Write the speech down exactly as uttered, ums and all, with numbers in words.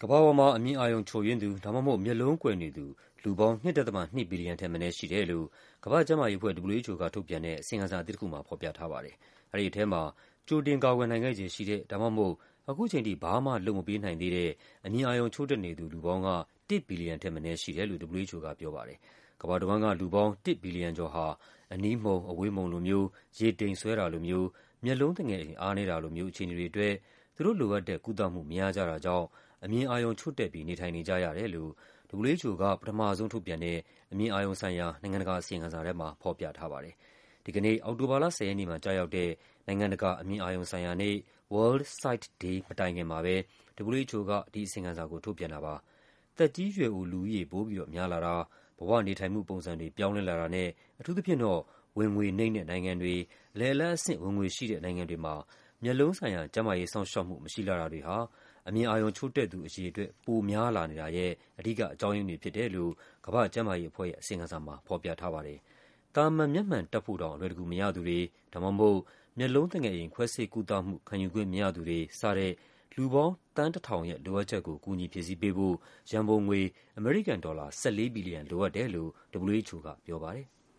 ကမ္ဘာပေါ်မှာ အမြင်အာရုံချို့ယွင်းသူ ဒါမှမဟုတ် မျက်လုံးကွယ်နေသူ လူပေါင်း ၂.၂ ဘီလီယံထက်မနည်းရှိတယ်လို့ ကမ္ဘာ့ကျန်းမာရေးအဖွဲ့ ဒဗလျူ အိုက်ချ်အို က ထုတ်ပြန်တဲ့ အစီရင်ခံစာအသစ်တခုမှာ ဖော်ပြထားပါတယ်။ အဲဒီထဲမှာ ကြိုတင်ကာကွယ်နိုင်ခဲ့ခြေရှိတဲ့ ဒါမှမဟုတ် ခုချိန်ထိ ဘာမှလုပ်မပေးနိုင်သေးတဲ့ အမြင်အာရုံချို့တဲ့နေသူ လူပေါင်းက ၁ ဘီလီယံထက်မနည်းရှိတယ်လို့ ဒဗလျူ အိုက်ချ်အို ကပြောပါတယ်။ ကမ္ဘာတဝန်းက လူပေါင်း ၁ ဘီလီယံကျော်ဟာ အနီးမှုန်၊ အဝေးမှုန်လိုမျိုး၊ ရေတိမ်ဆွဲတာလိုမျိုး၊ မျက်လုံးသူငယ်အိမ် အားနည်းတာလိုမျိုး အခြေအနေတွေအတွက် သူတို့လိုအပ်တဲ့ ကုသမှုမရကြတာကြောင့် အမြင်အာရုံချို့တဲ့ပြီး နေထိုင်နေကြရတယ်လို့ ဒဗလျူ အိုက်ချ်အို က ပထမဆုံးထုတ်ပြန်တဲ့ အမြင်အာရုံဆိုင်ရာ နိုင်ငံတကာအစီရင်ခံစာထဲမှာ ဖော်ပြထားပါတယ်။ ဒီကနေ့ အောက်တိုဘာလ ၁၀ ရက်နေ့မှာ ကျရောက်တဲ့ နိုင်ငံတကာ အမြင်အာရုံဆိုင်ရာနေ့ World Sight Day မတိုင်ခင်မှာပဲ ဒဗလျူ အိုက်ချ်အို က ဒီအစီရင်ခံစာကို ထုတ်ပြန်တာပါ။ သက်ကြီးရွယ်အိုလူဦးရေ ပိုပြီးများလာတာ၊ ဘဝနေထိုင်မှုပုံစံတွေ ပြောင်းလဲလာတာနဲ့ အထူးသဖြင့်တော့ ဝင်ငွေနိမ့်တဲ့နိုင်ငံတွေ၊ အလယ်အလတ်အဆင့် ဝင်ငွေရှိတဲ့နိုင်ငံတွေမှာ မျက်လုံးဆိုင်ရာ ကျန်းမာရေးစောင့်ရှောက်မှု မရှိလှတာတွေဟာ အမြင်အာရုံချို့တဲ့သူ အရေအတွက် ပိုများလာနေတာရဲ့ အဓိကအကြောင်းရင်းတွေဖြစ်တယ်လို့ ကမ္ဘာ့ကျန်းမာရေးအဖွဲ့ရဲ့ အစီရင်ခံစာမှာ ဖော်ပြထားပါတယ်။ သာမန်မျက်မှန်တပ်ဖို့တောင် အလွယ်တကူမရသူတွေ ဒါမှမဟုတ် မျက်လုံးသူငယ်အိမ် ခွဲစိတ်ကုသမှု ခံယူခွင့်မရသူတွေ စတဲ့ လူပေါင်း သန်း ၁,၀၀၀ ရဲ့ လိုအပ်ချက်ကို ကူညီဖြည့်ဆည်းပေးဖို့ ရန်ပုံငွေ အမေရိကန်ဒေါ်လာ ၁၄ ဘီလီယံ လိုအပ်တယ်လို့ ဒဗလျူ အိုက်ချ်အို ကပြောပါတယ်။